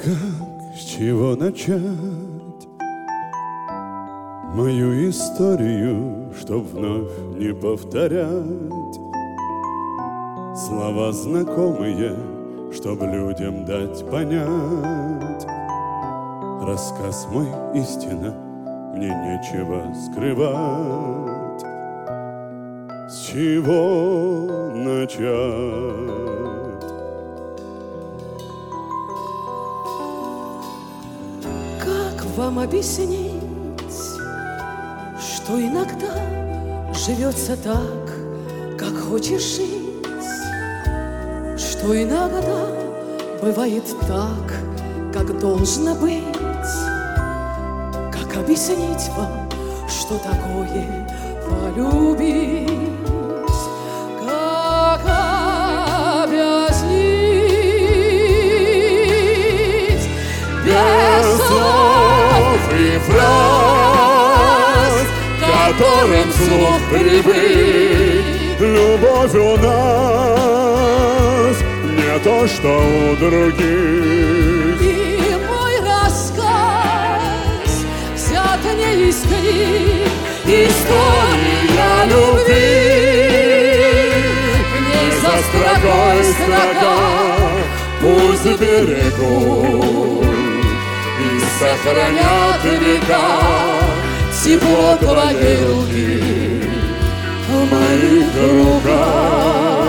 Как, с чего начать мою историю, чтоб вновь не повторять слова знакомые, чтоб людям дать понять. Рассказ мой истина, мне нечего скрывать. С чего начать? Вам объяснить, что иногда живется так, как хочешь жить, что иногда бывает так, как должно быть. Как объяснить вам, что такое полюбить? Как объяснить без слов и фраз, которым слух привык? Любовь у нас не то, что у других. И мой рассказ взят не из книг, история любви. В ней за строкой строка пусть берегут и сохранят века тепло твоей руки в моих руках.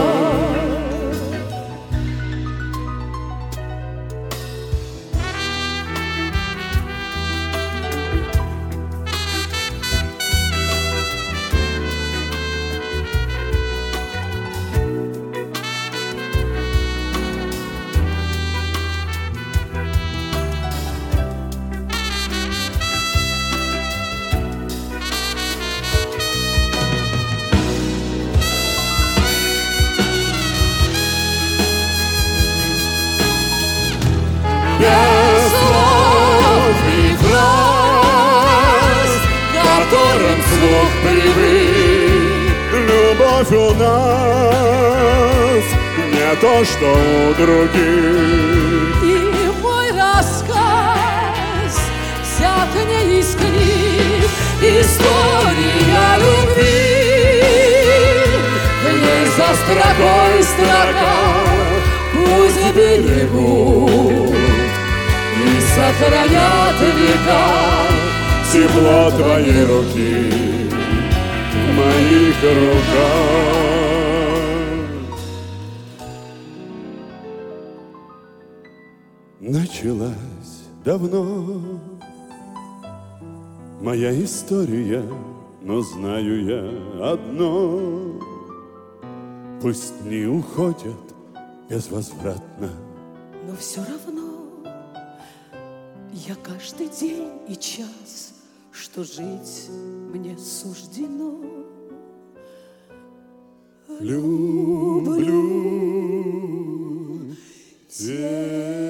Без слов и фраз, которым слух привык. любовь у нас не то, что у других. И мой рассказ взят не из книг, история любви. В ней за строкой строка пусть берегут и сохранят века Тепло твоей руки в моих руках. Началась давно моя история, но знаю я одно: пусть дни уходят безвозвратно, но все равно я каждый день и час, что жить мне суждено, люблю тебя.